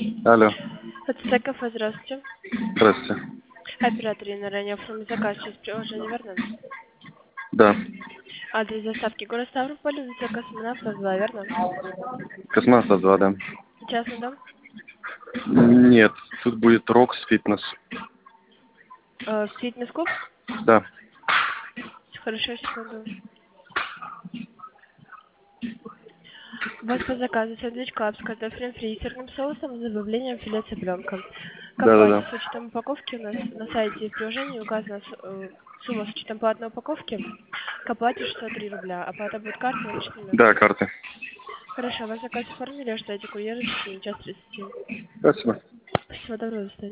Алло, Это кафе, здравствуйте. здравствуйте. Оператор Инна ранее оформил заказ через приложение верно? Да, Адрес доставки город Ставрополь, улица Космонавтов 2, верно? космонавт 2, да. Частный дом? Нет, тут будет Рокс Фитнес. Фитнес-клуб? Да, Хорошо, секунду. У вас по заказу сэндвич клаб с картофелем фри и сырным соусом с добавлением филе цыпленка. К оплате да. с учетом упаковки у нас на сайте и в приложении указана сумма с учетом платной упаковки. К оплате 603 рубля. Оплата будет картой наличными. Да, карты. Хорошо, ваш заказ оформили, ждайте курьера в течение часа 30. Спасибо. Всего доброго, до свидания.